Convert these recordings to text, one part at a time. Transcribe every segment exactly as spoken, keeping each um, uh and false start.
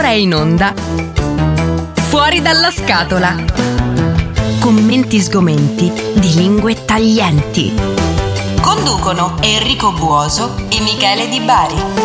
Ora è in onda Fuori dalla scatola. Commenti sgomenti di lingue taglienti. Conducono Enrico Buoso e Michele Di Bari.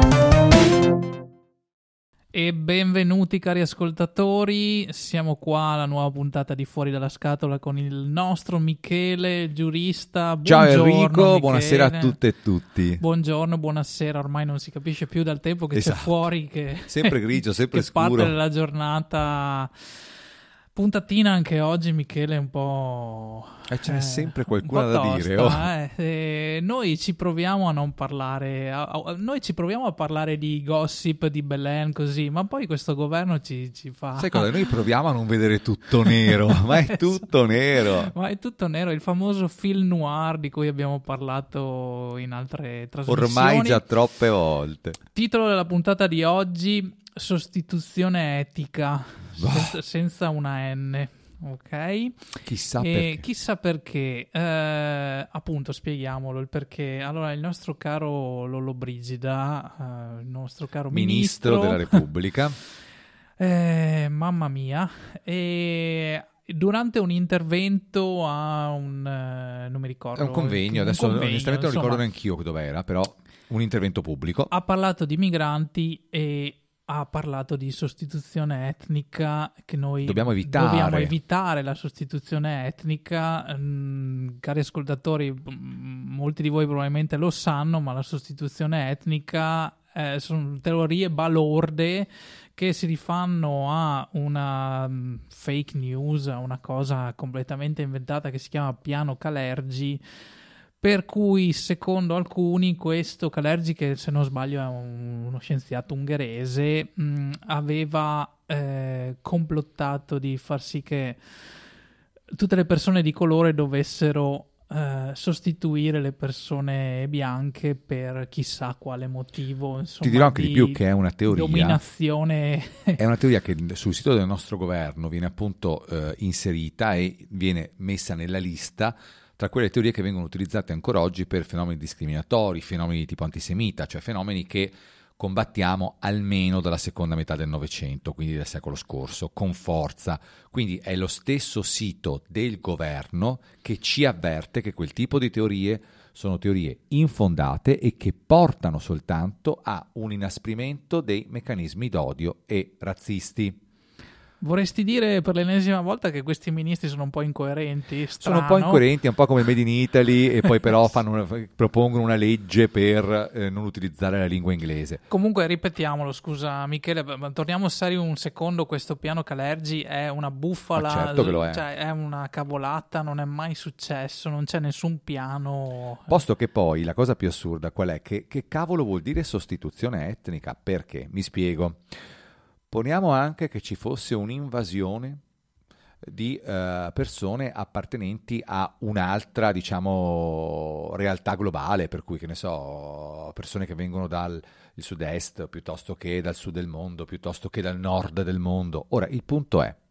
E benvenuti cari ascoltatori, siamo qua alla nuova puntata di Fuori dalla scatola con il nostro Michele, giurista. Ciao Buongiorno, Enrico, Michele. buonasera a tutte e tutti. Buongiorno, buonasera, ormai non si capisce più dal tempo che Esatto. c'è fuori, che Sempre grigio, sempre che scuro. parte della giornata. Puntatina anche oggi, Michele, un po'... E c'è eh, sempre qualcuno un po' da tosta, dire. Oh. eh. Eh, noi ci proviamo a non parlare, a, a, noi ci proviamo a parlare di gossip, di Belen, così, ma poi questo governo ci, ci fa... Sai cosa? Noi proviamo a non vedere tutto nero, ma è tutto nero. Ma è tutto nero, il famoso film noir di cui abbiamo parlato in altre trasmissioni. Ormai già troppe volte. Titolo della puntata di oggi: sostituzione etica, senza, senza una N, ok? Chissà e perché. Chissà perché, eh, appunto spieghiamolo il perché. Allora, il nostro caro Lollobrigida, eh, il nostro caro Ministro, ministro della Repubblica, eh, mamma mia, e durante un intervento a un, eh, non mi ricordo, è un convegno, un adesso convegno, onestamente non insomma, ricordo neanche io dove era, però un intervento pubblico. ha parlato di migranti e ha parlato di sostituzione etnica, che noi Dobbiamo evitare. Dobbiamo evitare la sostituzione etnica. Mm, cari ascoltatori, m- molti di voi probabilmente lo sanno, ma la sostituzione etnica eh, sono teorie balorde che si rifanno a una um, fake news, a una cosa completamente inventata che si chiama piano Kalergi, per cui secondo alcuni questo Kalergi, che se non sbaglio è un, uno scienziato ungherese, mh, aveva eh, complottato di far sì che tutte le persone di colore dovessero eh, sostituire le persone bianche per chissà quale motivo. Insomma, Ti dirò anche di, di più che è una teoria. Dominazione. È una teoria che sul sito del nostro governo viene appunto eh, inserita e viene messa nella lista tra quelle teorie che vengono utilizzate ancora oggi per fenomeni discriminatori, fenomeni di tipo antisemita, cioè fenomeni che combattiamo almeno dalla seconda metà del Novecento, quindi del secolo scorso, con forza. Quindi è lo stesso sito del governo che ci avverte che quel tipo di teorie sono teorie infondate e che portano soltanto a un inasprimento dei meccanismi d'odio e razzisti. Vorresti dire per l'ennesima volta che questi ministri sono un po' incoerenti? Strano. Sono un po' incoerenti, è un po' come il Made in Italy, e poi però fanno una, propongono una legge per eh, non utilizzare la lingua inglese. Comunque ripetiamolo, scusa Michele, torniamo seri un secondo. Questo piano Kalergi è una bufala, Ma certo che lo è. Cioè è una cavolata, non è mai successo, non c'è nessun piano. Posto che poi la cosa più assurda qual è? Che, che cavolo vuol dire sostituzione etnica? Perché? Mi spiego. Poniamo anche che ci fosse un'invasione di uh, persone appartenenti a un'altra, diciamo, realtà globale, per cui, che ne so, persone che vengono dal il sud-est piuttosto che dal sud del mondo, piuttosto che dal nord del mondo. Ora, il punto è,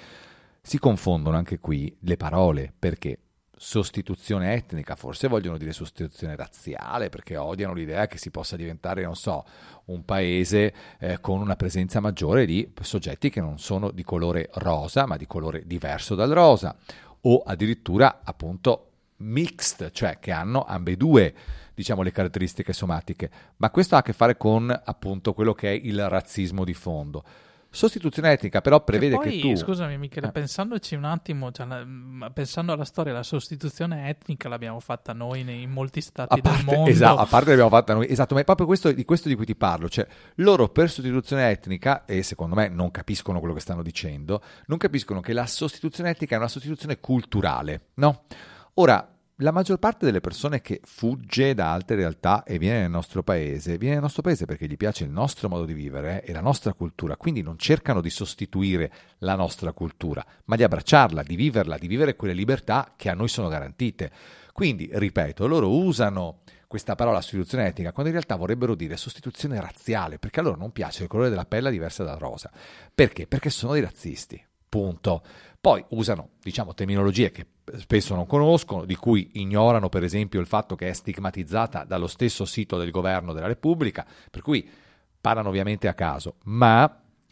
si confondono anche qui le parole, perché sostituzione etnica, forse vogliono dire sostituzione razziale, perché odiano l'idea che si possa diventare, non so, un paese eh, con una presenza maggiore di soggetti che non sono di colore rosa, ma di colore diverso dal rosa, o addirittura appunto mixed, cioè che hanno ambedue, diciamo, le caratteristiche somatiche. Ma questo ha a che fare con appunto quello che è il razzismo di fondo. Sostituzione etnica però prevede che, poi, che tu... Scusami Michele, eh. pensandoci un attimo, cioè, pensando alla storia, la sostituzione etnica l'abbiamo fatta noi nei, in molti stati a parte, del mondo. Esatto, a parte l'abbiamo fatta noi, esatto, ma è proprio questo, di questo di cui ti parlo, cioè loro per sostituzione etnica, e secondo me non capiscono quello che stanno dicendo, non capiscono che la sostituzione etnica è una sostituzione culturale, no? Ora, la maggior parte delle persone che fugge da altre realtà e viene nel nostro paese, viene nel nostro paese perché gli piace il nostro modo di vivere e la nostra cultura, quindi non cercano di sostituire la nostra cultura, ma di abbracciarla, di viverla, di vivere quelle libertà che a noi sono garantite. Quindi, ripeto, loro usano questa parola sostituzione etnica quando in realtà vorrebbero dire sostituzione razziale, perché a loro non piace il colore della pelle diversa dal rosa. Perché? Perché sono dei razzisti. Punto. Poi usano, diciamo, terminologie che spesso non conoscono, di cui ignorano per esempio il fatto che è stigmatizzata dallo stesso sito del governo della Repubblica, per cui parlano ovviamente a caso, ma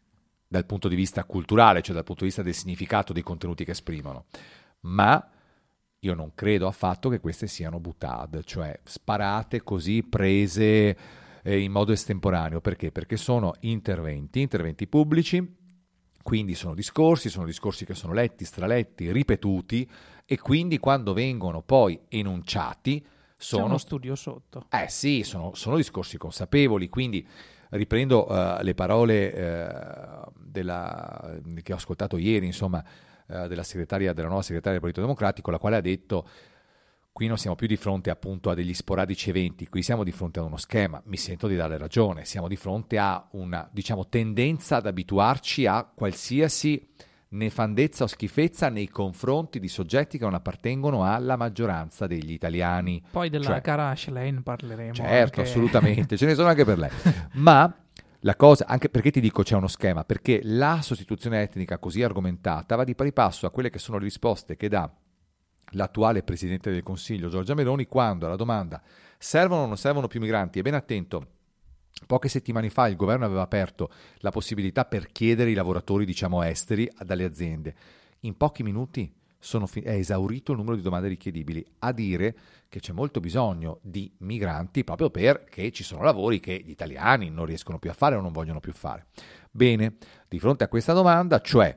dal punto di vista culturale, cioè dal punto di vista del significato dei contenuti che esprimono, ma io non credo affatto che queste siano boutade, cioè sparate così, prese eh, in modo estemporaneo. Perché? Perché sono interventi, interventi pubblici, quindi sono discorsi, sono discorsi che sono letti, straletti, ripetuti, e quindi quando vengono poi enunciati sono... C'è uno studio sotto. Eh sì, sono, sono discorsi consapevoli, quindi riprendo uh, le parole uh, della, che ho ascoltato ieri, insomma, uh, della segretaria, della nuova segretaria del Partito Democratico, la quale ha detto: qui non siamo più di fronte appunto a degli sporadici eventi, qui siamo di fronte a uno schema. Mi sento di dare ragione, siamo di fronte a una, diciamo, tendenza ad abituarci a qualsiasi nefandezza o schifezza nei confronti di soggetti che non appartengono alla maggioranza degli italiani. Poi della cioè, cara Ashley parleremo. Certo, anche... assolutamente, ce ne sono anche per lei. Ma la cosa, anche perché ti dico c'è uno schema, perché la sostituzione etnica così argomentata va di pari passo a quelle che sono le risposte che dà l'attuale Presidente del Consiglio Giorgia Meloni quando alla domanda servono o non servono più migranti, e ben attento, poche settimane fa il governo aveva aperto la possibilità per chiedere i lavoratori, diciamo, esteri dalle aziende. In pochi minuti sono fi- è esaurito il numero di domande richiedibili, a dire che c'è molto bisogno di migranti proprio perché ci sono lavori che gli italiani non riescono più a fare o non vogliono più fare. Bene, di fronte a questa domanda, cioè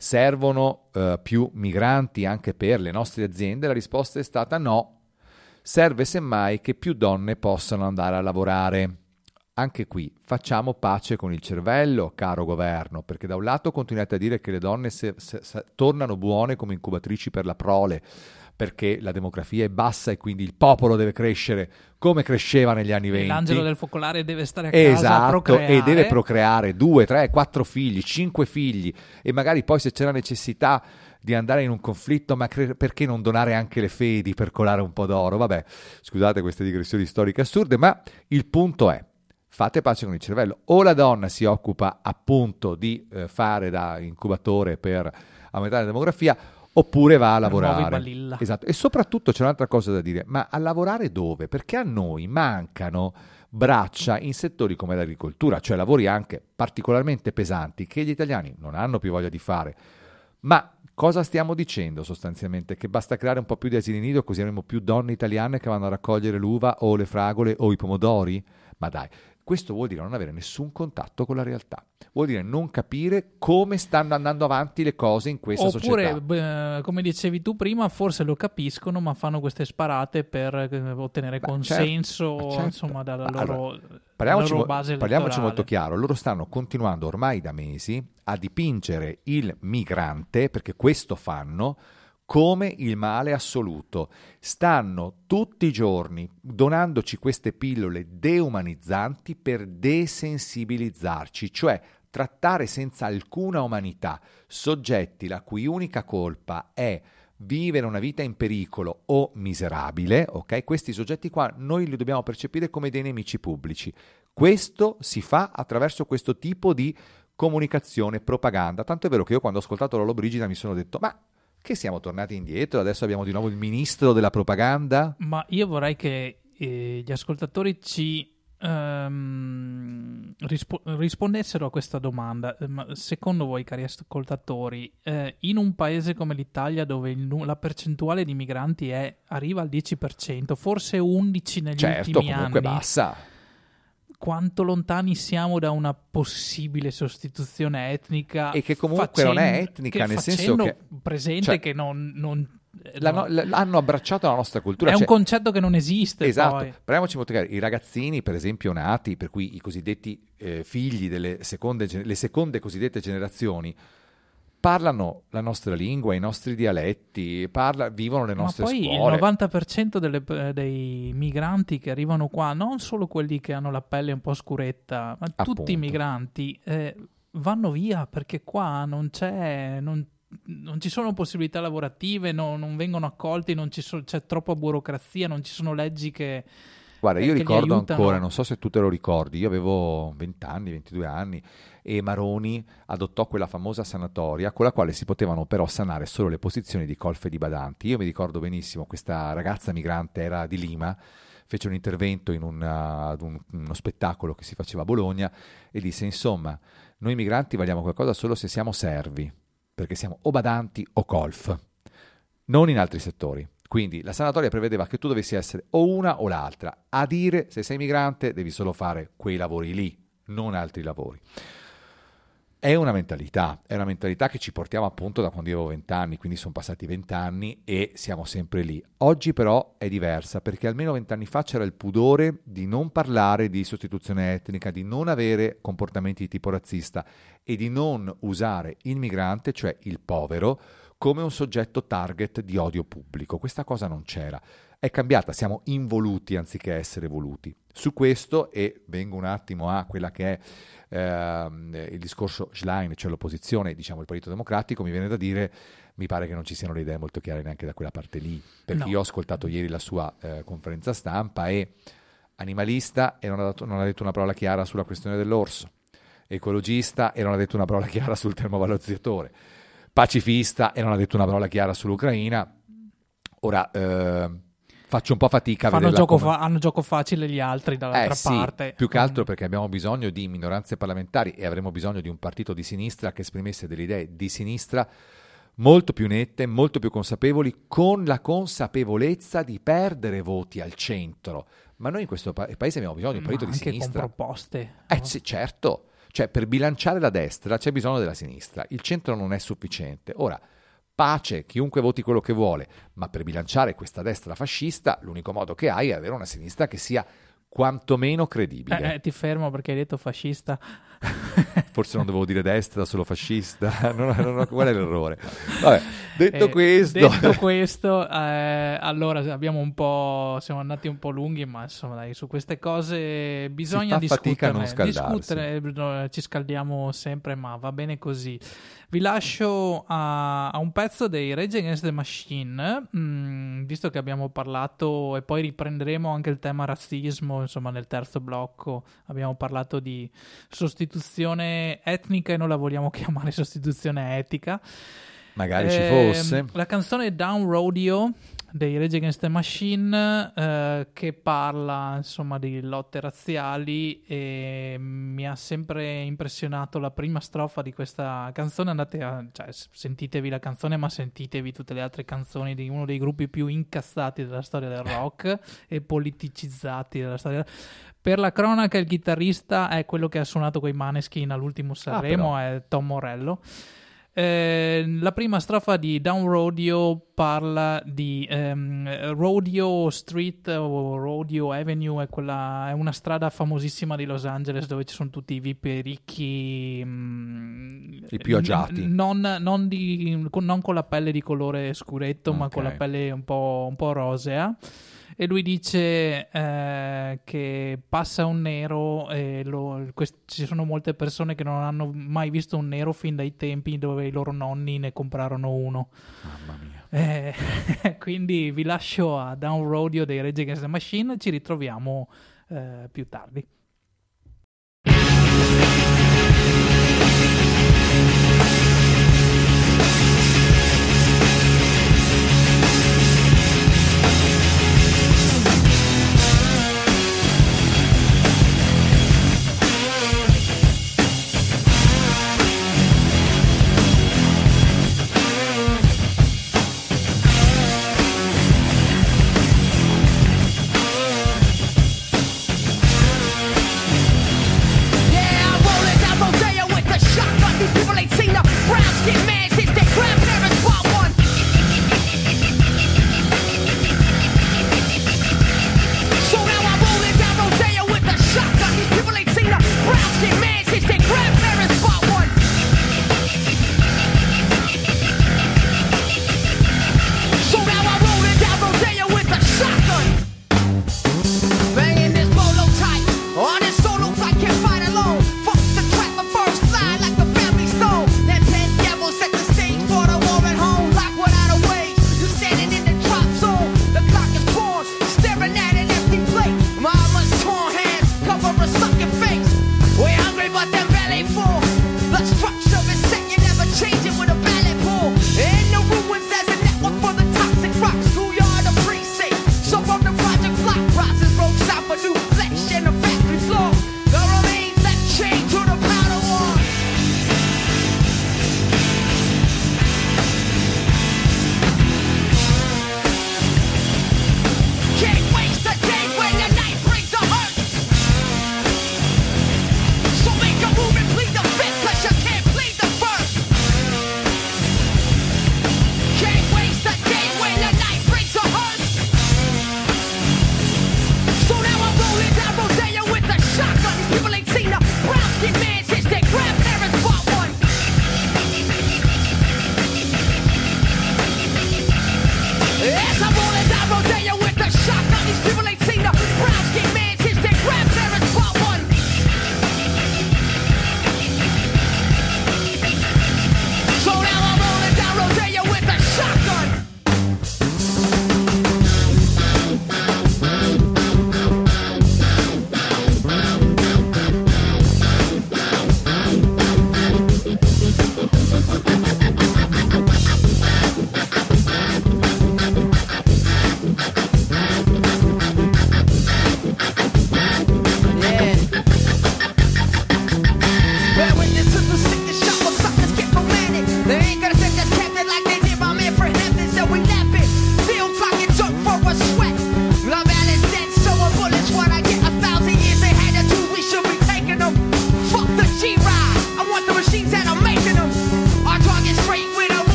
servono eh, più migranti anche per le nostre aziende, la risposta è stata no, serve semmai che più donne possano andare a lavorare. Anche qui facciamo pace con il cervello, caro governo, perché da un lato continuate a dire che le donne se, se, se, tornano buone come incubatrici per la prole, perché la demografia è bassa e quindi il popolo deve crescere come cresceva negli anni venti. L'angelo del focolare deve stare a casa esatto, a procreare. E deve procreare due, tre, quattro figli, cinque figli, e magari poi se c'è la necessità di andare in un conflitto, ma cre- perché non donare anche le fedi per colare un po' d'oro? Vabbè, scusate queste digressioni storiche assurde, ma il punto è: fate pace con il cervello. O la donna si occupa appunto di eh, fare da incubatore per aumentare la demografia, oppure va a lavorare. Esatto. E soprattutto c'è un'altra cosa da dire: ma a lavorare dove? Perché a noi mancano braccia in settori come l'agricoltura, cioè lavori anche particolarmente pesanti che gli italiani non hanno più voglia di fare. Ma cosa stiamo dicendo sostanzialmente? Che basta creare un po' più di asili nido così avremo più donne italiane che vanno a raccogliere l'uva o le fragole o i pomodori? Ma dai, questo vuol dire non avere nessun contatto con la realtà, vuol dire non capire come stanno andando avanti le cose in questa Oppure, società. Oppure, come dicevi tu prima, forse lo capiscono, ma fanno queste sparate per ottenere Beh, consenso, certo, certo. insomma, dalla loro, allora, parliamoci, loro base elettorale. Parliamoci molto chiaro, loro stanno continuando ormai da mesi a dipingere il migrante, perché questo fanno, come il male assoluto. Stanno tutti i giorni donandoci queste pillole deumanizzanti per desensibilizzarci, cioè trattare senza alcuna umanità soggetti la cui unica colpa è vivere una vita in pericolo o miserabile, ok? Questi soggetti qua noi li dobbiamo percepire come dei nemici pubblici. Questo si fa attraverso questo tipo di comunicazione, propaganda. Tanto è vero che io quando ho ascoltato Lollobrigida mi sono detto: ma che siamo tornati indietro, adesso abbiamo di nuovo il ministro della propaganda? Ma io vorrei che eh, gli ascoltatori ci ehm, rispo- rispondessero a questa domanda. Ma secondo voi, cari ascoltatori, eh, in un paese come l'Italia, dove il, la percentuale di migranti è, arriva al dieci per cento, forse undici per cento negli certo, ultimi comunque anni, bassa, quanto lontani siamo da una possibile sostituzione etnica, e che comunque facendo, non è etnica, nel senso che presente cioè, che non, non la, no, hanno abbracciato la nostra cultura. È cioè, un concetto che non esiste. Esatto, poi. Parliamoci molto chiaro. I ragazzini, per esempio, nati, per cui i cosiddetti eh, figli delle seconde, le seconde cosiddette generazioni, parlano la nostra lingua, i nostri dialetti, parla, vivono le nostre scuole. Ma poi scuole. Il novanta per cento delle, dei migranti che arrivano qua, non solo quelli che hanno la pelle un po' scuretta, ma Appunto. tutti i migranti eh, vanno via perché qua non c'è... Non, non ci sono possibilità lavorative, no, non vengono accolti, non ci so, c'è troppa burocrazia, non ci sono leggi che... Guarda, io che ricordo ancora, non so se tu te lo ricordi, io avevo venti anni, ventidue anni, e Maroni adottò quella famosa sanatoria con la quale si potevano però sanare solo le posizioni di colf e di badanti. Io mi ricordo benissimo, questa ragazza migrante era di Lima, fece un intervento in una, ad un, uno spettacolo che si faceva a Bologna e disse: insomma, noi migranti valiamo qualcosa solo se siamo servi, perché siamo o badanti o colf, non in altri settori. Quindi la sanatoria prevedeva che tu dovessi essere o una o l'altra. A dire, se sei migrante devi solo fare quei lavori lì, non altri lavori. È una mentalità, è una mentalità che ci portiamo appunto da quando io avevo vent'anni, quindi sono passati vent'anni e siamo sempre lì. Oggi però è diversa, perché almeno vent'anni fa c'era il pudore di non parlare di sostituzione etnica, di non avere comportamenti di tipo razzista e di non usare il migrante, cioè il povero, come un soggetto target di odio pubblico. Questa cosa non c'era. È cambiata, siamo involuti anziché essere voluti. Su questo, e vengo un attimo a quella che è eh, il discorso Schlein, cioè l'opposizione, diciamo il Partito Democratico, mi viene da dire, mi pare che non ci siano le idee molto chiare neanche da quella parte lì, perché no. Io ho ascoltato ieri la sua eh, conferenza stampa e animalista e non ha, dato, non ha detto una parola chiara sulla questione dell'orso, ecologista e non ha detto una parola chiara sul termovalorizzatore, pacifista e non ha detto una parola chiara sull'Ucraina. Ora eh, faccio un po' fatica a Fanno vederla gioco come... fa- hanno gioco facile gli altri dall'altra eh, sì, parte. Più che altro perché abbiamo bisogno di minoranze parlamentari e avremo bisogno di un partito di sinistra che esprimesse delle idee di sinistra molto più nette, molto più consapevoli, con la consapevolezza di perdere voti al centro. Ma noi in questo pa- paese abbiamo bisogno di un partito Ma di anche sinistra. con proposte. Eh sì, certo. Cioè, per bilanciare la destra c'è bisogno della sinistra. Il centro non è sufficiente. Ora, pace, chiunque voti quello che vuole, ma per bilanciare questa destra fascista l'unico modo che hai è avere una sinistra che sia quantomeno credibile. Eh, eh, ti fermo perché hai detto fascista. Forse non dovevo dire destra, solo fascista. Non, non, qual è l'errore? Vabbè, detto eh, questo... Detto questo, eh, allora abbiamo un po'... siamo andati un po' lunghi, ma insomma dai, su queste cose bisogna discutere. Discutere, ci scaldiamo sempre, ma va bene così. Vi lascio a, a un pezzo dei Rage Against the Machine, mh, visto che abbiamo parlato, e poi riprenderemo anche il tema razzismo, insomma nel terzo blocco abbiamo parlato di sostituzione etnica e non la vogliamo chiamare sostituzione etica. Magari eh, ci fosse. La canzone Down Rodeo dei Rage Against the Machine eh, che parla insomma di lotte razziali, e mi ha sempre impressionato la prima strofa di questa canzone. Andate a, cioè, sentitevi la canzone, ma sentitevi tutte le altre canzoni di uno dei gruppi più incazzati della storia del rock e politicizzati della storia. Per la cronaca, il chitarrista è quello che ha suonato coi Maneskin all'ultimo Sanremo, ah, è Tom Morello. Eh, la prima strofa di Down Rodeo parla di ehm, Rodeo Street o Rodeo Avenue, è, quella, è una strada famosissima di Los Angeles dove ci sono tutti i V I P ricchi, mh, i più agiati, n- non, non, di, con, non con la pelle di colore scuretto, okay, ma con la pelle un po', un po' rosea. E lui dice eh, che passa un nero e lo, quest- ci sono molte persone che non hanno mai visto un nero fin dai tempi dove i loro nonni ne comprarono uno. Mamma mia. Eh, quindi vi lascio a Down Rodeo dei Rage Against the Machine, ci ritroviamo eh, più tardi.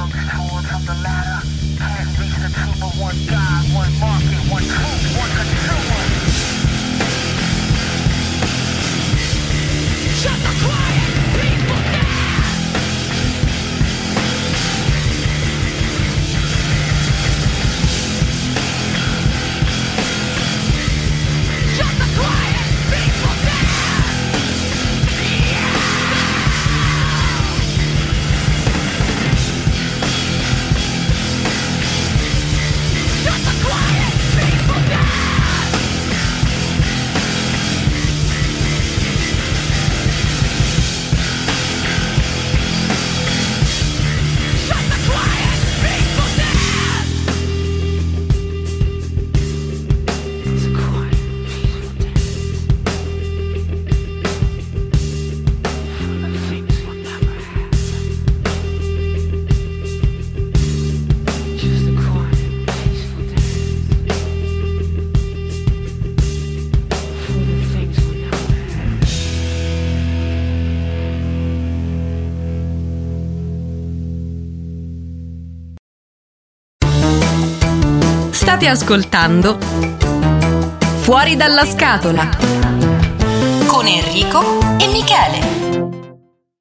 State ascoltando Fuori dalla scatola con Enrico e Michele.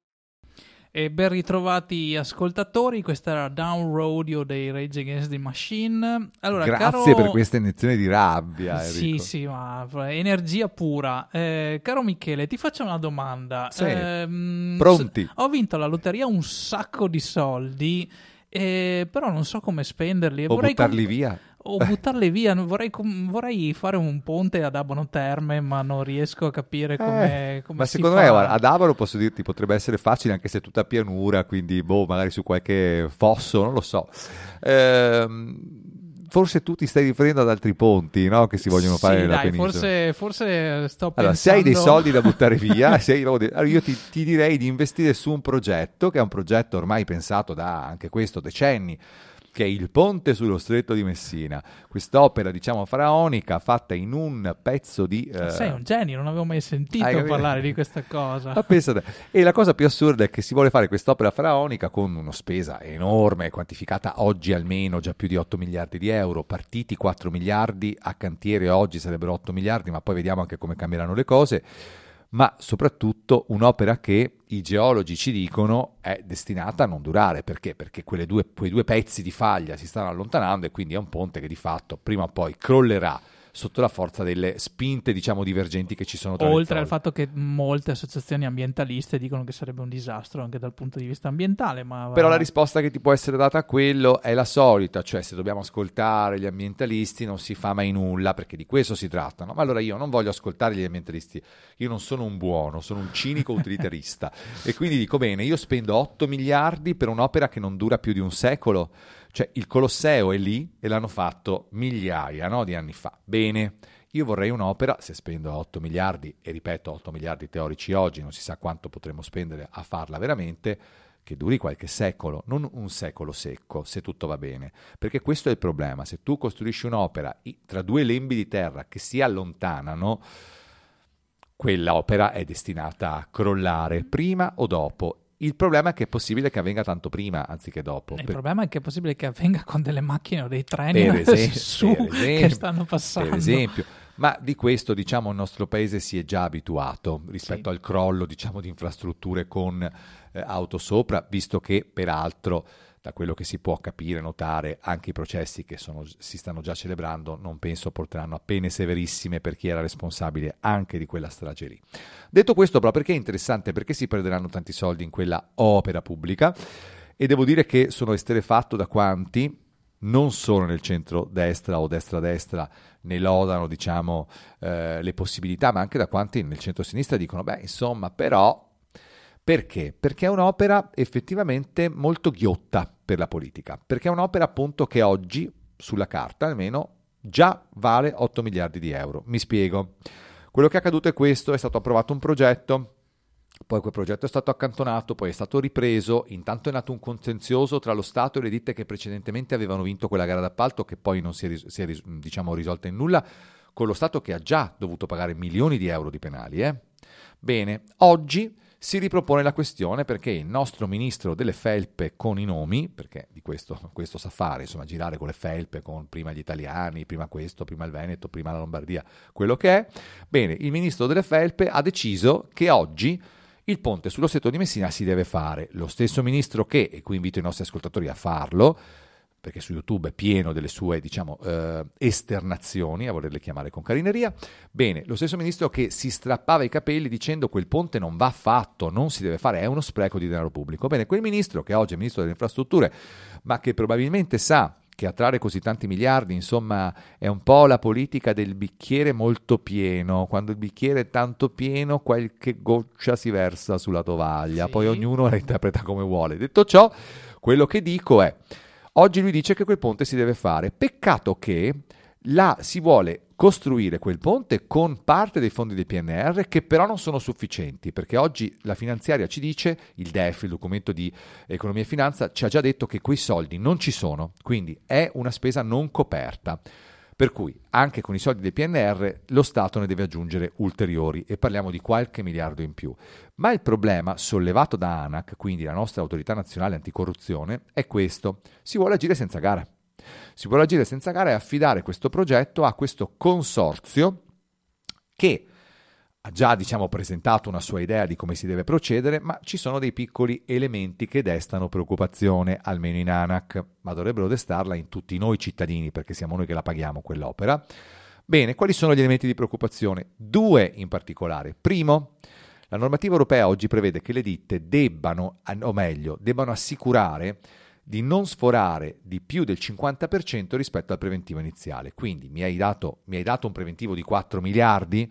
E ben ritrovati ascoltatori, questa era Down Rodeo dei Rage Against the Machine. Allora, grazie caro... per questa iniezione di rabbia, Enrico. Sì, sì, ma energia pura. Eh, caro Michele, ti faccio una domanda. Sì. Eh, Pronti? Ho vinto alla lotteria un sacco di soldi, eh, però non so come spenderli. O vorrei buttarli comp- via. O buttarle via, vorrei, com- vorrei fare un ponte ad Abano Terme, ma non riesco a capire come, Eh, come ma si secondo fa. me guarda, ad Avaro posso dirti potrebbe essere facile anche se è tutta pianura, quindi boh, magari su qualche fosso, non lo so. Ehm, forse tu ti stai riferendo ad altri ponti, no? Che si vogliono Sì, fare nella dai, penisola. forse, forse sto Allora, se pensando... hai dei soldi da buttare via, se hai- allora io ti, ti direi di investire su un progetto che è un progetto ormai pensato da anche questo decenni, che è il ponte sullo stretto di Messina. Quest'opera, diciamo, faraonica fatta in un pezzo di... eh, Sei un genio, non avevo mai sentito Hai capito? parlare di questa cosa. Ma pensate, e la cosa più assurda è che si vuole fare quest'opera faraonica con una spesa enorme, quantificata oggi almeno già più di otto miliardi di euro, partiti quattro miliardi, a cantiere oggi sarebbero otto miliardi, ma poi vediamo anche come cambieranno le cose, ma soprattutto un'opera che i geologi ci dicono è destinata a non durare. Perché? Perché quelle due, quei due pezzi di faglia si stanno allontanando e quindi è un ponte che di fatto prima o poi crollerà sotto la forza delle spinte, diciamo, divergenti che ci sono tra Oltre le al fatto che molte associazioni ambientaliste dicono che sarebbe un disastro anche dal punto di vista ambientale, ma... Però la risposta che ti può essere data a quello è la solita, cioè se dobbiamo ascoltare gli ambientalisti non si fa mai nulla, perché di questo si tratta, no? Ma allora io non voglio ascoltare gli ambientalisti, io non sono un buono, sono un cinico utilitarista e quindi dico bene, io spendo otto miliardi per un'opera che non dura più di un secolo. Cioè il Colosseo è lì e l'hanno fatto migliaia, no, di anni fa. Bene, io vorrei un'opera, se spendo otto miliardi, e ripeto otto miliardi teorici oggi, non si sa quanto potremo spendere a farla veramente, che duri qualche secolo, non un secolo secco, se tutto va bene. Perché questo è il problema, se tu costruisci un'opera tra due lembi di terra che si allontanano, quell'opera è destinata a crollare prima o dopo. Il problema è che è possibile che avvenga tanto prima anziché dopo. Il per... problema è che è possibile che avvenga con delle macchine o dei treni per esempio, su per esempio, che stanno passando. Per esempio, ma di questo diciamo il nostro paese si è già abituato rispetto Sì. al crollo, diciamo, di infrastrutture con eh, auto sopra, visto che peraltro da quello che si può capire, notare, anche i processi che sono, si stanno già celebrando, non penso porteranno a pene severissime per chi era responsabile anche di quella strage lì. Detto questo, però, perché è interessante? Perché si perderanno tanti soldi in quella opera pubblica, e devo dire che sono esterrefatto da quanti, non solo nel centro-destra o destra-destra, ne lodano, diciamo, eh, le possibilità, ma anche da quanti nel centro-sinistra dicono, beh, insomma, però... Perché? Perché è un'opera effettivamente molto ghiotta per la politica, perché è un'opera appunto che oggi, sulla carta almeno, già vale otto miliardi di euro. Mi spiego. Quello che è accaduto è questo: è stato approvato un progetto, poi quel progetto è stato accantonato, poi è stato ripreso, intanto è nato un contenzioso tra lo Stato e le ditte che precedentemente avevano vinto quella gara d'appalto, che poi non si è, ris- si è ris- diciamo risolta in nulla, con lo Stato che ha già dovuto pagare milioni di euro di penali. Eh? Bene, oggi si ripropone la questione perché il nostro ministro delle felpe con i nomi, perché di questo, questo sa fare, insomma, girare con le felpe, con prima gli italiani, prima questo, prima il Veneto, prima la Lombardia, quello che è. Bene, il ministro delle felpe ha deciso che oggi il ponte sullo Stretto di Messina si deve fare. Lo stesso ministro che, e qui invito i nostri ascoltatori a farlo, perché su YouTube è pieno delle sue, diciamo, eh, esternazioni, a volerle chiamare con carineria. Bene, lo stesso ministro che si strappava i capelli dicendo quel ponte non va fatto, non si deve fare, è uno spreco di denaro pubblico. Bene, quel ministro che oggi è ministro delle infrastrutture, ma che probabilmente sa che attrarre così tanti miliardi, insomma, è un po' la politica del bicchiere molto pieno. Quando il bicchiere è tanto pieno, qualche goccia si versa sulla tovaglia, sì. Poi ognuno la interpreta come vuole. Detto ciò, quello che dico è: oggi lui dice che quel ponte si deve fare. Peccato che là si vuole costruire quel ponte con parte dei fondi del P N R R che però non sono sufficienti, perché oggi la finanziaria ci dice, il D E F, il documento di economia e finanza, ci ha già detto che quei soldi non ci sono, quindi è una spesa non coperta. Per cui anche con i soldi del P N R R lo Stato ne deve aggiungere ulteriori e parliamo di qualche miliardo in più. Ma il problema sollevato da ANAC, quindi la nostra autorità nazionale anticorruzione, è questo: si vuole agire senza gara. Si vuole agire senza gara e affidare questo progetto a questo consorzio che ha già, diciamo, presentato una sua idea di come si deve procedere, ma ci sono dei piccoli elementi che destano preoccupazione, almeno in ANAC, ma dovrebbero destarla in tutti noi cittadini, perché siamo noi che la paghiamo quell'opera. Bene, quali sono gli elementi di preoccupazione? Due in particolare. Primo, la normativa europea oggi prevede che le ditte debbano, o meglio, debbano assicurare di non sforare di più del cinquanta per cento rispetto al preventivo iniziale. Quindi mi hai dato, mi hai dato un preventivo di quattro miliardi,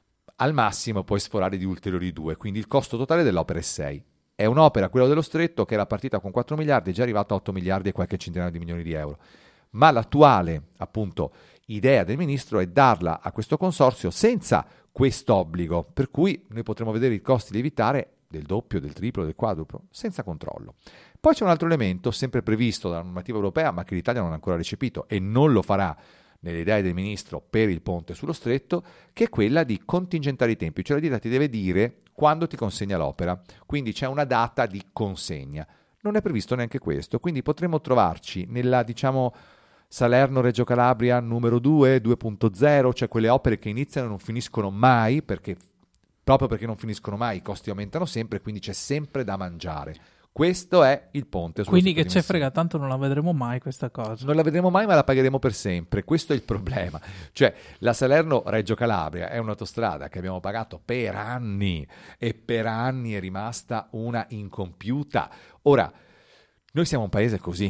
al massimo puoi sforare di ulteriori due, quindi il costo totale dell'opera è sei. È un'opera, quella dello Stretto, che era partita con quattro miliardi, è già arrivata a otto miliardi e qualche centinaio di milioni di euro. Ma l'attuale, appunto, idea del ministro è darla a questo consorzio senza quest'obbligo, per cui noi potremo vedere i costi lievitare del doppio, del triplo, del quadruplo, senza controllo. Poi c'è un altro elemento, sempre previsto dalla normativa europea, ma che l'Italia non ha ancora recepito e non lo farà nelle idee del ministro per il ponte sullo Stretto, che è quella di contingentare i tempi, cioè la ditta ti deve dire quando ti consegna l'opera, quindi c'è una data di consegna. Non è previsto neanche questo, quindi potremmo trovarci nella, diciamo, Salerno-Reggio Calabria numero due, due punto zero, cioè quelle opere che iniziano e non finiscono mai, perché proprio perché non finiscono mai i costi aumentano sempre, quindi c'è sempre da mangiare. Questo è il ponte. Quindi che c'è frega, tanto non la vedremo mai questa cosa. Non la vedremo mai, ma la pagheremo per sempre. Questo è il problema. Cioè, la Salerno-Reggio Calabria è un'autostrada che abbiamo pagato per anni e per anni è rimasta una incompiuta. Ora, noi siamo un paese così.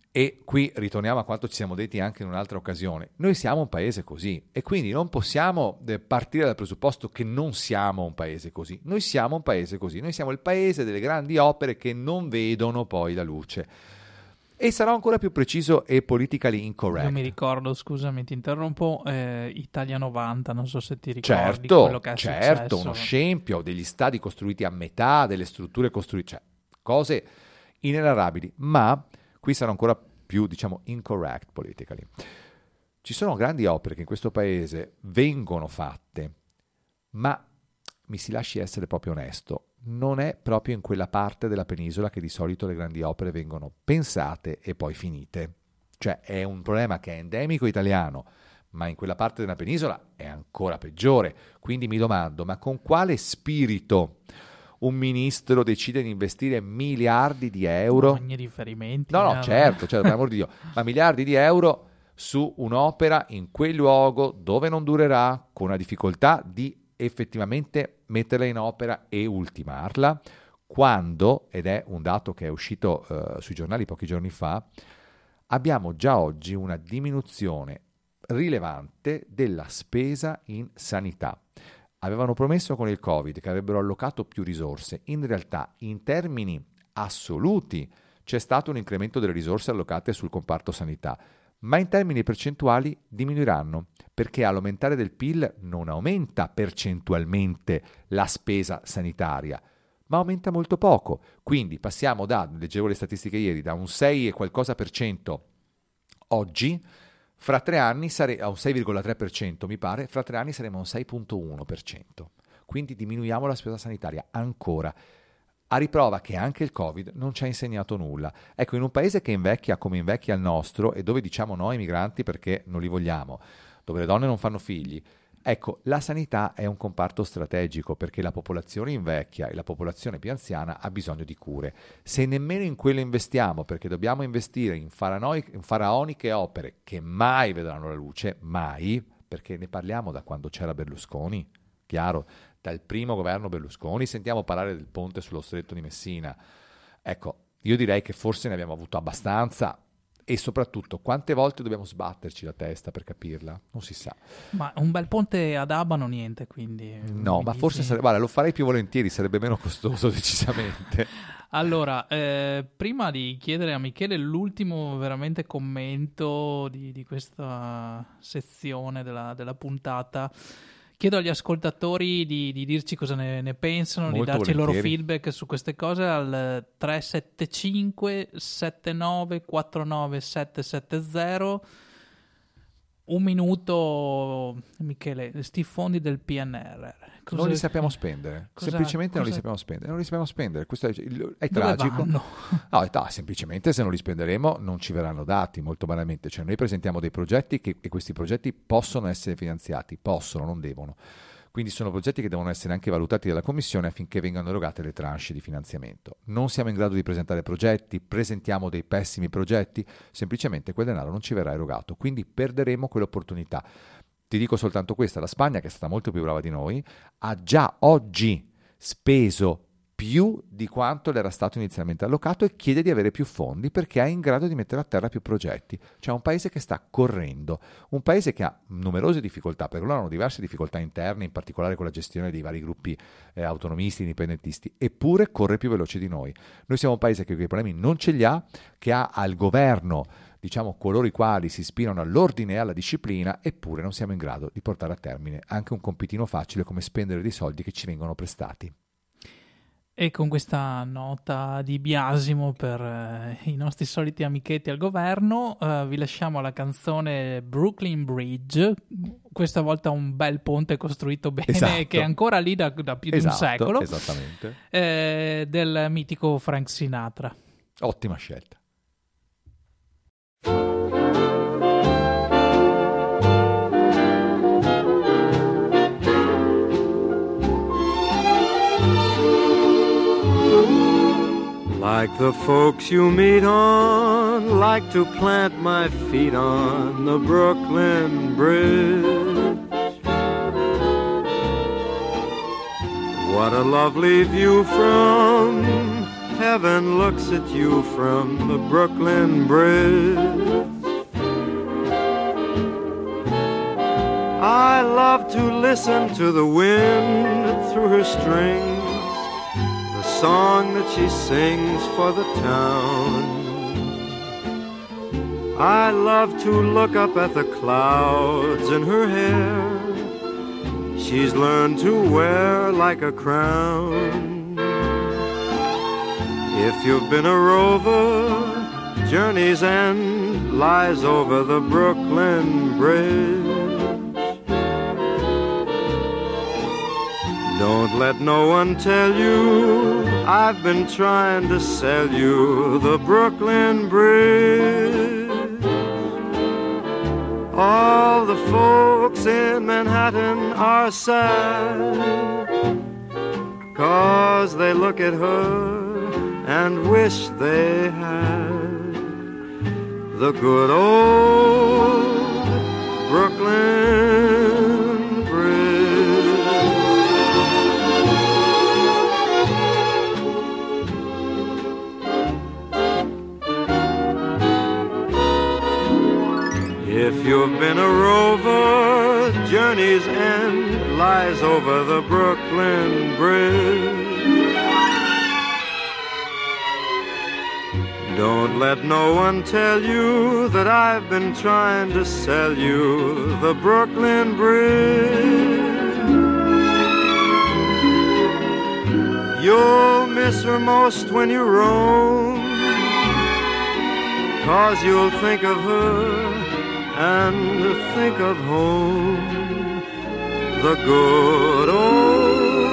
E qui ritorniamo a quanto ci siamo detti anche in un'altra occasione. Noi siamo un paese così e quindi non possiamo partire dal presupposto che non siamo un paese così. Noi siamo un paese così. Noi siamo il paese delle grandi opere che non vedono poi la luce. E sarò ancora più preciso e politically incorrect. Io mi ricordo, scusami, ti interrompo, eh, Italia novanta, non so se ti ricordi certo, quello che è certo, successo. Uno scempio, degli stadi costruiti a metà, delle strutture costruite, cioè cose inenarrabili, ma qui sarò ancora più, diciamo, incorrect politically. Ci sono grandi opere che in questo paese vengono fatte, ma mi si lasci essere proprio onesto, non è proprio in quella parte della penisola che di solito le grandi opere vengono pensate e poi finite. Cioè è un problema che è endemico italiano, ma in quella parte della penisola è ancora peggiore. Quindi mi domando, ma con quale spirito un ministro decide di investire miliardi di euro? Ogni riferimento. No, no, certo, certo, per amor di Dio, ma miliardi di euro su un'opera in quel luogo dove non durerà, con una difficoltà di effettivamente metterla in opera e ultimarla, quando, ed è un dato che è uscito uh, sui giornali pochi giorni fa, abbiamo già oggi una diminuzione rilevante della spesa in sanità. Avevano promesso con il Covid che avrebbero allocato più risorse. In realtà, in termini assoluti, c'è stato un incremento delle risorse allocate sul comparto sanità, ma in termini percentuali diminuiranno, perché all'aumentare del P I L non aumenta percentualmente la spesa sanitaria, ma aumenta molto poco. Quindi passiamo da, leggevo le statistiche ieri, da un sei e qualcosa per cento oggi, fra tre anni sare- a un sei virgola tre per cento mi pare, fra tre anni saremo a un sei virgola uno per cento. quindi diminuiamo la spesa sanitaria ancora. A riprova che anche il Covid non ci ha insegnato nulla. Ecco, in un paese che invecchia come invecchia il nostro e dove diciamo no ai migranti perché non li vogliamo, dove le donne non fanno figli, ecco, la sanità è un comparto strategico perché la popolazione invecchia e la popolazione più anziana ha bisogno di cure. Se nemmeno in quello investiamo, perché dobbiamo investire in, faranoi- in faraoniche opere che mai vedranno la luce, mai, perché ne parliamo da quando c'era Berlusconi, chiaro, dal primo governo Berlusconi sentiamo parlare del ponte sullo stretto di Messina. Ecco, io direi che forse ne abbiamo avuto abbastanza e soprattutto quante volte dobbiamo sbatterci la testa per capirla? Non si sa. Ma un bel ponte ad Abano niente, quindi... No, ma forse sarebbe... Guarda, lo farei più volentieri, sarebbe meno costoso decisamente. Allora, eh, prima di chiedere a Michele l'ultimo veramente commento di, di questa sezione della, della puntata, chiedo agli ascoltatori di, di dirci cosa ne, ne pensano, Molto di darci volentieri il loro feedback su queste cose al tre sette cinque sette nove quattro nove sette sette zero. Un minuto, Michele, sti fondi del P N R R. Cosa, non li sappiamo spendere, cosa, semplicemente cosa, non li sappiamo spendere, non li sappiamo spendere, questo è, è dove tragico. vanno? No, è, no, semplicemente se non li spenderemo non ci verranno dati, molto banalmente, cioè noi presentiamo dei progetti che, e questi progetti possono essere finanziati, possono, non devono. Quindi sono progetti che devono essere anche valutati dalla Commissione affinché vengano erogate le tranche di finanziamento. Non siamo in grado di presentare progetti, presentiamo dei pessimi progetti, semplicemente quel denaro non ci verrà erogato, quindi perderemo quell'opportunità. Ti dico soltanto questa, la Spagna, che è stata molto più brava di noi, ha già oggi speso più di quanto le era stato inizialmente allocato e chiede di avere più fondi perché è in grado di mettere a terra più progetti. Cioè un paese che sta correndo, un paese che ha numerose difficoltà, perché loro hanno diverse difficoltà interne, in particolare con la gestione dei vari gruppi eh, autonomisti, indipendentisti, eppure corre più veloce di noi. Noi siamo un paese che quei problemi non ce li ha, che ha al governo, diciamo, coloro i quali si ispirano all'ordine e alla disciplina, eppure non siamo in grado di portare a termine anche un compitino facile come spendere dei soldi che ci vengono prestati. E con questa nota di biasimo per eh, i nostri soliti amichetti al governo, eh, vi lasciamo la canzone Brooklyn Bridge, questa volta un bel ponte costruito bene, esatto, che è ancora lì da, da più esatto, di un secolo, esattamente. Eh, del mitico Frank Sinatra. Ottima scelta. Like the folks you meet on, like to plant my feet on the Brooklyn Bridge. What a lovely view from heaven looks at you from the Brooklyn Bridge. I love to listen to the wind through her strings, song that she sings for the town. I love to look up at the clouds in her hair, she's learned to wear like a crown. If you've been a rover, journey's end lies over the Brooklyn Bridge. Don't let no one tell you I've been trying to sell you the Brooklyn Bridge. All the folks in Manhattan are sad, 'cause they look at her and wish they had the good old Brooklyn Bridge. If you've been a rover, journey's end lies over the Brooklyn Bridge. Don't let no one tell you that I've been trying to sell you the Brooklyn Bridge. You'll miss her most when you roam, 'cause you'll think of her and think of home, the good old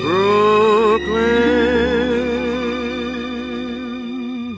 Brooklyn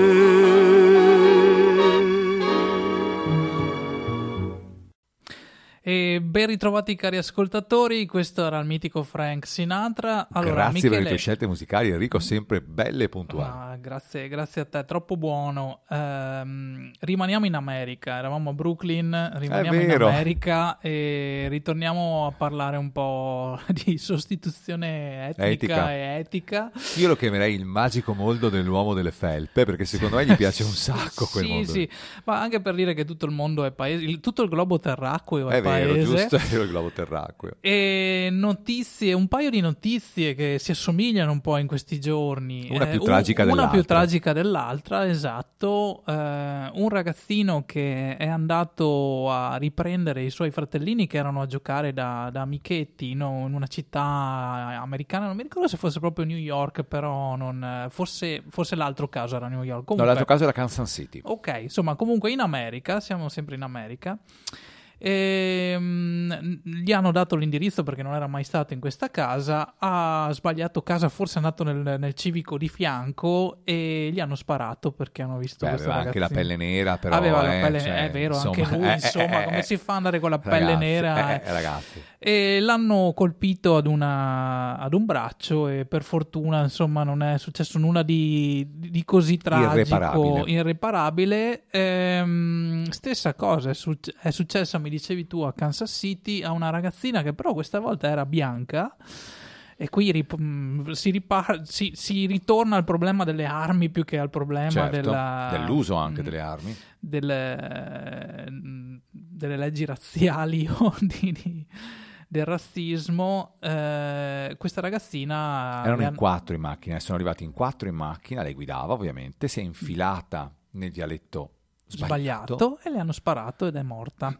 Bridge. E ben ritrovati cari ascoltatori, questo era il mitico Frank Sinatra. Allora, Grazie Michele... per le tue scelte musicali, Enrico, sempre belle e puntuali. Ah, grazie, grazie a te, troppo buono. Ehm, rimaniamo in America, eravamo a Brooklyn, rimaniamo in America e ritorniamo a parlare un po' di sostituzione etnica Etica. e etica. Io lo chiamerei il magico mondo dell'uomo delle felpe, perché secondo me gli piace un sacco quel sì, mondo. Sì, ma anche per dire che tutto il mondo è paese, il- tutto il globo terracqueo è, È vero, paese. giusto, è vero il globo terracqueo. E notizie, un paio di notizie che si assomigliano un po' in questi giorni. Una più un- tragica Una dell'altra. più tragica dell'altra, esatto. Eh, un ragazzino che è andato a riprendere i suoi fratellini che erano a giocare da, da amichetti no, in una città americana. Non mi ricordo se fosse proprio New York, però non, forse, forse l'altro caso era New York. No, Comunque, l'altro caso era Kansas City. ok, insomma, comunque in America, siamo sempre in America. E, mm, gli hanno dato l'indirizzo perché non era mai stato in questa casa, ha sbagliato casa, forse è andato nel, nel civico di fianco e gli hanno sparato perché hanno visto Beh, questo aveva anche la ragazzino. pelle nera, però aveva la eh, pelle cioè, nera, è vero, insomma, anche lui, eh, insomma, eh, come eh, si fa ad andare con la pelle ragazzi, nera? eh, eh, ragazzi. E l'hanno colpito ad, una, ad un braccio e per fortuna insomma non è successo nulla di, di così tragico, Irreparabile. irreparabile. Ehm, stessa cosa è, suc- è successa, mi dicevi tu, a Kansas City a una ragazzina che però questa volta era bianca. E qui rip- mh, si, ripar- si, si ritorna al problema delle armi più che al problema Certo, della, dell'uso anche mh, delle armi. delle, delle leggi razziali o di, di- del razzismo. Eh, questa ragazzina Erano le in han- quattro in macchina, sono arrivati in quattro in macchina, lei guidava ovviamente, si è infilata nel vialetto sbagliato. sbagliato e le hanno sparato ed è morta.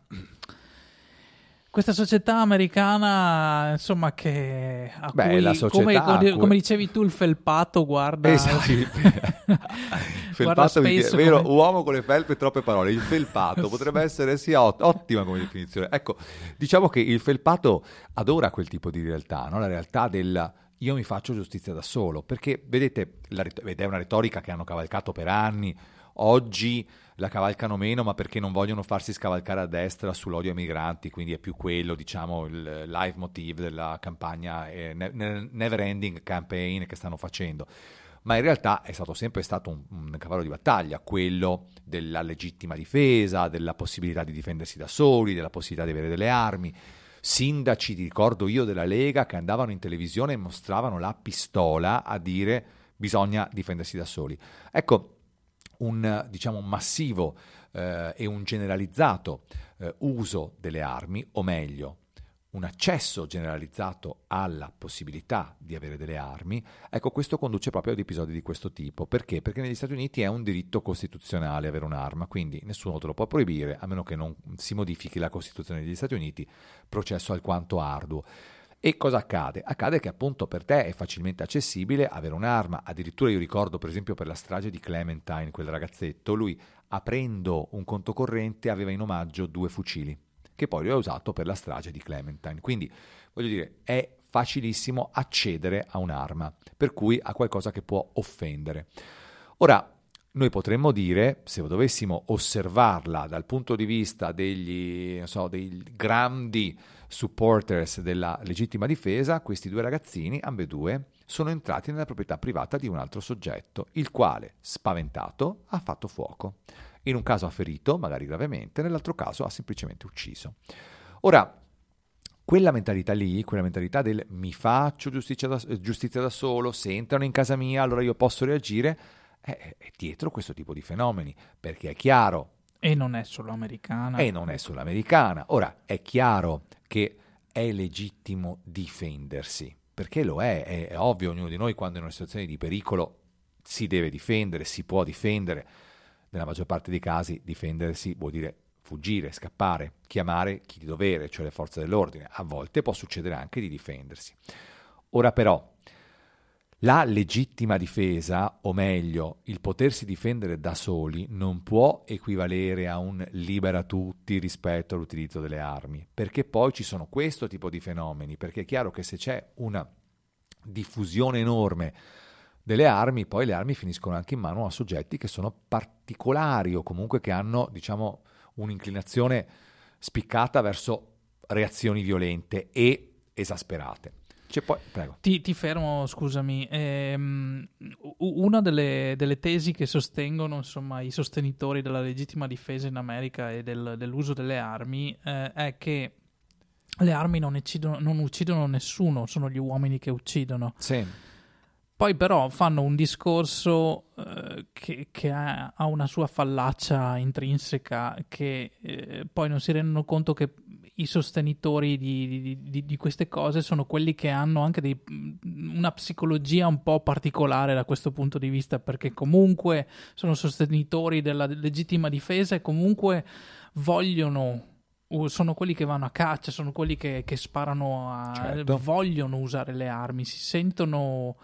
Questa società americana, insomma, che a Beh, cui, la società come, a cui- come dicevi tu, il felpato guarda, Esatto, il guarda felpato, mi spesso dice- vero, come- uomo con le felpe, troppe parole. Il felpato potrebbe essere sia ot- ottima come definizione. Ecco, diciamo che il felpato adora quel tipo di realtà, no? La realtà del io mi faccio giustizia da solo, perché vedete, la rit- ed è una retorica che hanno cavalcato per anni. Oggi la cavalcano meno, ma perché non vogliono farsi scavalcare a destra sull'odio ai migranti, quindi è più quello, diciamo, il live motive della campagna eh, ne- ne- never ending campaign che stanno facendo. Ma in realtà è stato sempre stato un, un cavallo di battaglia, quello della legittima difesa, della possibilità di difendersi da soli, della possibilità di avere delle armi. Sindaci, ti ricordo io, della Lega che andavano in televisione e mostravano la pistola a dire bisogna difendersi da soli. Ecco, un diciamo massivo eh, e un generalizzato eh, uso delle armi, o meglio, un accesso generalizzato alla possibilità di avere delle armi, ecco, questo conduce proprio ad episodi di questo tipo. Perché? Perché negli Stati Uniti è un diritto costituzionale avere un'arma, quindi nessuno te lo può proibire, a meno che non si modifichi la Costituzione degli Stati Uniti, processo alquanto arduo. E cosa accade? Accade che appunto per te è facilmente accessibile avere un'arma. Addirittura io ricordo, per esempio, per la strage di Clementine, quel ragazzetto, lui aprendo un conto corrente aveva in omaggio due fucili, che poi lui ha usato per la strage di Clementine. Quindi, voglio dire, è facilissimo accedere a un'arma, per cui a qualcosa che può offendere. Ora, noi potremmo dire, se dovessimo osservarla dal punto di vista degli, non so, dei grandi supporters della legittima difesa, questi due ragazzini, ambedue, sono entrati nella proprietà privata di un altro soggetto, il quale, spaventato, ha fatto fuoco. In un caso ha ferito, magari gravemente, nell'altro caso ha semplicemente ucciso. Ora, quella mentalità lì, quella mentalità del mi faccio giustizia da, giustizia da solo, se entrano in casa mia allora io posso reagire, è, è dietro questo tipo di fenomeni, perché è chiaro. E non è solo americana. E non è solo americana. Ora, è chiaro che è legittimo difendersi, perché lo è, è, è ovvio, ognuno di noi quando è in una situazione di pericolo si deve difendere, si può difendere. Nella maggior parte dei casi difendersi vuol dire fuggire, scappare, chiamare chi di dovere, cioè le forze dell'ordine. A volte può succedere anche di difendersi. Ora però, la legittima difesa, o meglio, il potersi difendere da soli, non può equivalere a un libera tutti rispetto all'utilizzo delle armi, perché poi ci sono questo tipo di fenomeni, perché è chiaro che se c'è una diffusione enorme delle armi, poi le armi finiscono anche in mano a soggetti che sono particolari o comunque che hanno, diciamo, un'inclinazione spiccata verso reazioni violente e esasperate. C'è poi, prego. Ti, ti fermo, scusami. Ehm, una delle, delle tesi che sostengono, insomma, i sostenitori della legittima difesa in America e del, dell'uso delle armi eh, è che le armi non uccidono, non uccidono nessuno, sono gli uomini che uccidono. Sì. Poi però fanno un discorso eh, che, che ha, ha una sua fallacia intrinseca, che eh, poi non si rendono conto che i sostenitori di, di, di, di queste cose sono quelli che hanno anche dei, una psicologia un po' particolare da questo punto di vista, perché comunque sono sostenitori della legittima difesa e comunque vogliono, sono quelli che vanno a caccia, sono quelli che, che sparano, a, certo. vogliono usare le armi, si sentono...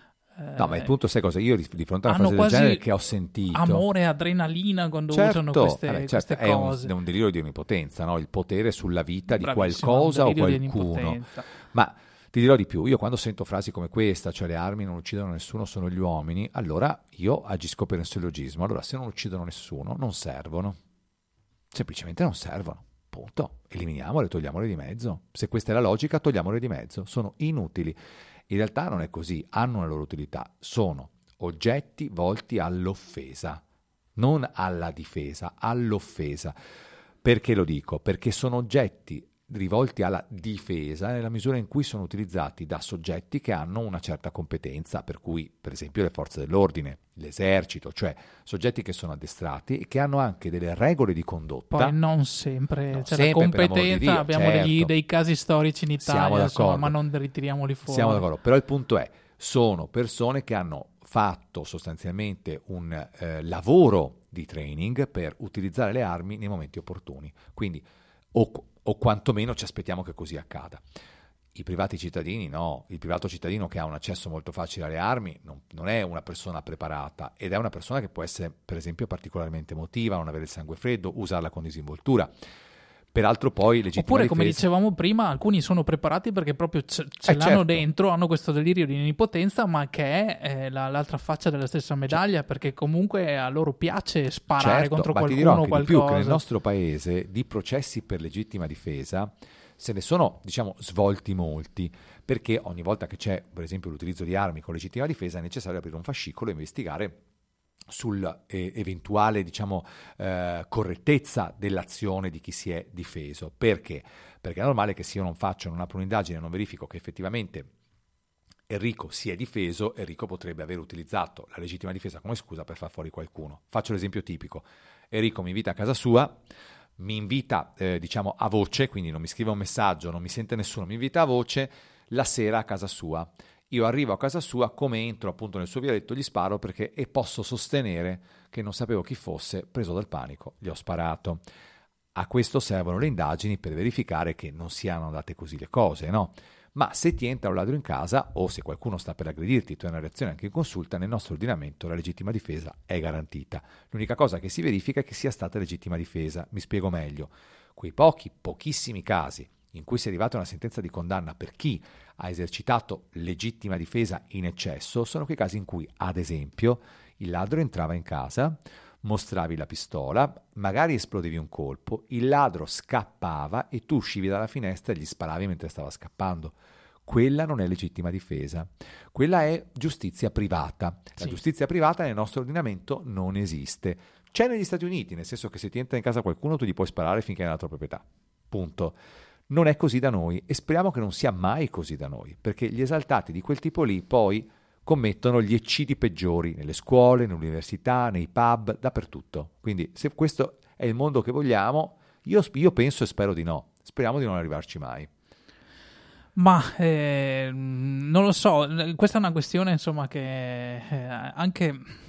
No, ma il punto, sai cosa? Io di, di fronte a una hanno frase del genere quasi che ho sentito... amore e adrenalina quando certo, usano queste, vabbè, certo, queste è cose. Un, è un delirio di onnipotenza, no? Il potere sulla vita di Bravissimo, qualcosa o un delirio di qualcuno. onnipotenza. Ma ti dirò di più, io quando sento frasi come questa, cioè le armi non uccidono nessuno, sono gli uomini, allora io agisco per un sillogismo. Allora, se non uccidono nessuno, non servono. Semplicemente non servono. Punto. Eliminiamole, togliamole di mezzo. Se questa è la logica, togliamole di mezzo. Sono inutili. In realtà non è così, hanno una loro utilità, sono oggetti volti all'offesa, non alla difesa, all'offesa. Perché lo dico? Perché sono oggetti rivolti alla difesa nella misura in cui sono utilizzati da soggetti che hanno una certa competenza, per cui per esempio le forze dell'ordine, l'esercito, cioè soggetti che sono addestrati e che hanno anche delle regole di condotta. Poi non sempre, no, cioè sempre, la competenza, di Dio, abbiamo certo. degli, dei casi storici in Italia, Siamo insomma, ma non ritiriamoli fuori. Siamo d'accordo, però il punto è, sono persone che hanno fatto sostanzialmente un eh, lavoro di training per utilizzare le armi nei momenti opportuni, quindi o, o quantomeno ci aspettiamo che così accada. I privati cittadini no, il privato cittadino che ha un accesso molto facile alle armi non, non è una persona preparata ed è una persona che può essere per esempio particolarmente emotiva, non avere il sangue freddo, usarla con disinvoltura. Peraltro poi legittima oppure difesa... come dicevamo prima, alcuni sono preparati perché proprio ce, ce eh, l'hanno certo. dentro, hanno questo delirio di onnipotenza, ma che è eh, la, l'altra faccia della stessa medaglia, perché comunque a loro piace sparare certo, contro ma qualcuno ti dirò o anche qualcosa. di più che nel nostro paese di processi per legittima difesa se ne sono, diciamo, svolti molti, perché ogni volta che c'è, per esempio, l'utilizzo di armi con legittima difesa è necessario aprire un fascicolo e investigare sull'eventuale, diciamo, eh, correttezza dell'azione di chi si è difeso. Perché? Perché è normale che se io non faccio, non apro un'indagine, non verifico che effettivamente Enrico si è difeso, Enrico potrebbe aver utilizzato la legittima difesa come scusa per far fuori qualcuno. Faccio l'esempio tipico. Enrico mi invita a casa sua, mi invita, eh, diciamo, a voce, quindi non mi scrive un messaggio, non mi sente nessuno, mi invita a voce la sera a casa sua. Io arrivo a casa sua, come entro appunto nel suo vialetto, gli sparo perché e posso sostenere che non sapevo chi fosse, preso dal panico, gli ho sparato. A questo servono le indagini per verificare che non siano andate così le cose, no? Ma se ti entra un ladro in casa o se qualcuno sta per aggredirti, tu hai una reazione anche in consulta, nel nostro ordinamento la legittima difesa è garantita. L'unica cosa che si verifica è che sia stata legittima difesa. Mi spiego meglio. Quei pochi, pochissimi casi in cui si è arrivata a una sentenza di condanna per chi ha esercitato legittima difesa in eccesso sono quei casi in cui, ad esempio, il ladro entrava in casa, mostravi la pistola, magari esplodevi un colpo, il ladro scappava e tu uscivi dalla finestra e gli sparavi mentre stava scappando. Quella non è legittima difesa, quella è giustizia privata. La Sì. giustizia privata nel nostro ordinamento non esiste. C'è negli Stati Uniti, nel senso che se ti entra in casa qualcuno tu gli puoi sparare finché è nella tua proprietà. Punto. Non è così da noi e speriamo che non sia mai così da noi, perché gli esaltati di quel tipo lì poi commettono gli eccidi peggiori nelle scuole, nelle università, nei pub, dappertutto. Quindi se questo è il mondo che vogliamo, io, io penso e spero di no. Speriamo di non arrivarci mai. Ma eh, non lo so, questa è una questione insomma che eh, anche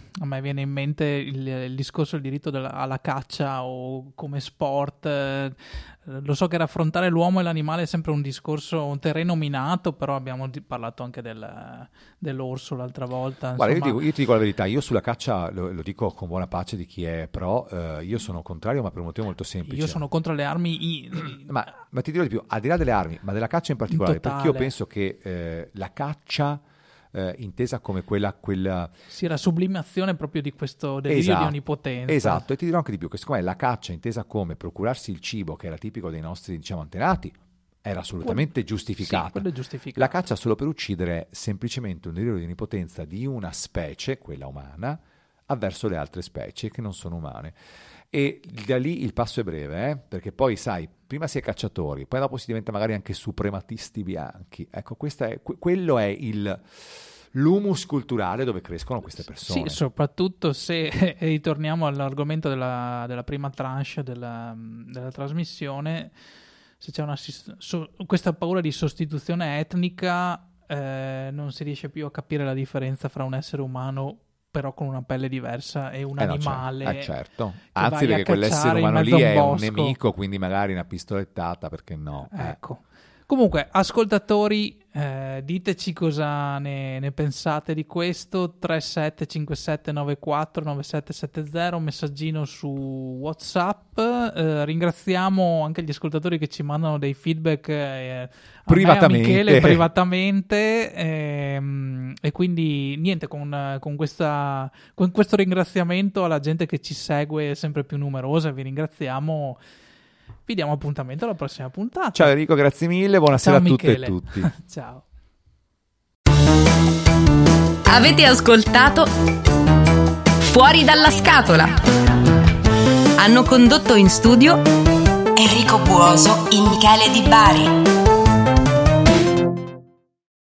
a me viene in mente il, il discorso del diritto della, alla caccia o come sport. Eh, lo so che raffrontare l'uomo e l'animale è sempre un discorso, un terreno minato, però abbiamo di, parlato anche del, dell'orso l'altra volta. Guarda, io, dico, io ti dico la verità, io sulla caccia, lo, lo dico con buona pace di chi è pro, eh, io sono contrario, ma per un motivo molto semplice. Io sono contro le armi... I, ma, ma ti dirò di più, al di là delle armi, ma della caccia in particolare, in perché io penso che eh, la caccia... Eh, intesa come quella, quella... Sì, la sublimazione proprio di questo delirio esatto, di onnipotenza. Esatto, e ti dirò anche di più, che secondo me la caccia intesa come procurarsi il cibo, che era tipico dei nostri, diciamo, antenati, era assolutamente quello, giustificata. Sì, quello è giustificato. La caccia solo per uccidere semplicemente un delirio di onnipotenza di una specie, quella umana, avverso le altre specie che non sono umane. E da lì il passo è breve, eh? Perché poi sai, prima si è cacciatori, poi dopo si diventa magari anche suprematisti bianchi. Ecco, questa è, quello è il, l'humus culturale dove crescono queste persone. Sì, soprattutto se, e ritorniamo all'argomento della, della prima tranche della, della trasmissione, se c'è una, so, questa paura di sostituzione etnica, eh, non si riesce più a capire la differenza fra un essere umano però con una pelle diversa e un eh animale. No, certo. Eh certo. Anzi, perché quell'essere umano lì è un nemico, quindi magari una pistolettata, perché no? Ecco. Eh. Comunque, ascoltatori, eh, diteci cosa ne, ne pensate di questo. Tre sette cinque sette nove quattro nove sette sette zero, messaggino su WhatsApp. Eh, ringraziamo anche gli ascoltatori che ci mandano dei feedback eh, privatamente. A Michele privatamente. Ehm, e quindi niente, con, con, questa, con questo ringraziamento alla gente che ci segue sempre più numerosa, vi ringraziamo. Vi diamo appuntamento alla prossima puntata. Ciao Enrico, grazie mille, buonasera Ciao, a tutte Michele. e tutti. Ciao. Avete ascoltato Fuori dalla scatola. Hanno condotto in studio Enrico Buoso e Michele Di Bari.